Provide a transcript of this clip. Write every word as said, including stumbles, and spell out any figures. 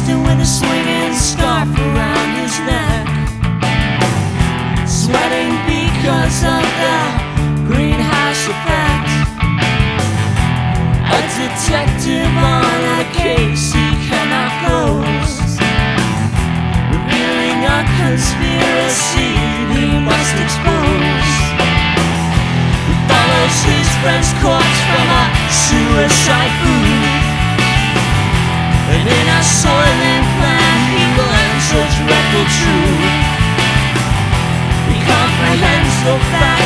bastard with a swinging scarf around his neck, sweating because of the greenhouse effect. A detective on a case he cannot close, revealing a conspiracy he must expose. He follows his friend's corpse from a suicide booth, and in a soiling plan he learns a dreadful truth. He comprehends the fact